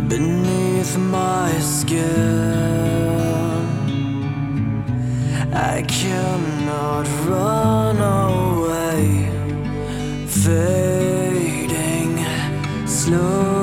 beneath my skin. I cannot run away, fading slowly.